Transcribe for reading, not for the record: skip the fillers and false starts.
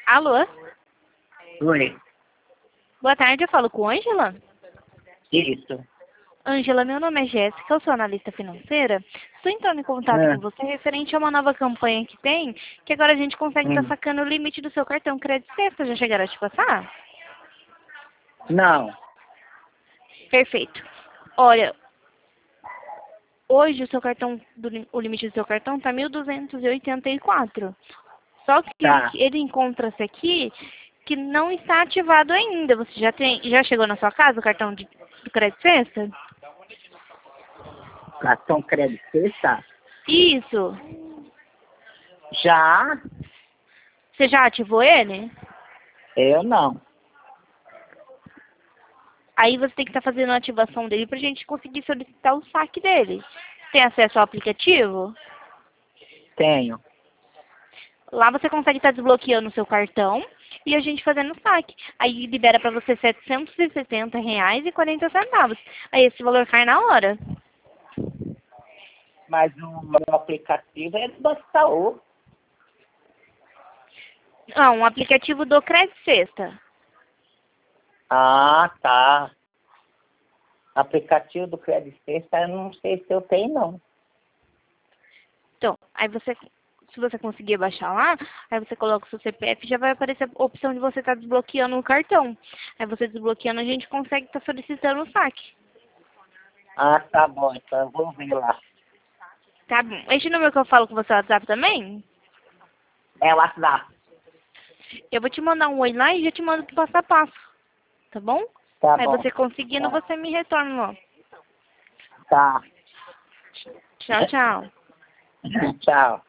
Alô? Oi. Boa tarde, eu falo com Ângela? Isso. Ângela, meu nome é Jéssica, eu sou analista financeira. Estou entrando em contato com você referente a uma nova campanha que tem, que agora a gente consegue estar sacando o limite do seu cartão crédito sexta. Já chegaram a te passar? Não. Perfeito. Olha, hoje o seu cartão, o limite do seu cartão está 1.284. Só que Tá. ele encontra-se aqui que não está ativado ainda. Você já chegou na sua casa o cartão do crédito sexta? Cartão crédito sexta? Isso. Já? Você já ativou ele? Eu não. Aí você tem que estar fazendo a ativação dele para a gente conseguir solicitar o saque dele. Tem acesso ao aplicativo? Tenho. Lá você consegue estar desbloqueando o seu cartão e a gente fazendo o saque. Aí libera para você R$ 770,40. Aí esse valor cai na hora. Mas o meu aplicativo é do Itaú. Não, um aplicativo do Crédito Sexta. Ah, tá. Aplicativo do crédito sexta, eu não sei se eu tenho, não. Então, aí se você conseguir baixar lá, aí você coloca o seu CPF e já vai aparecer a opção de você estar desbloqueando o cartão. Aí você desbloqueando, a gente consegue estar solicitando o saque. Ah, tá bom. Então eu vou ver lá. Tá bom. Esse número que eu falo com você no WhatsApp também, É o WhatsApp. eu vou te mandar um oi lá e já te mando pro passo a passo. Tá bom? Tá Aí bom. você conseguindo, Tá. você me retorna lá. Tá. Tchau, tchau. Tchau.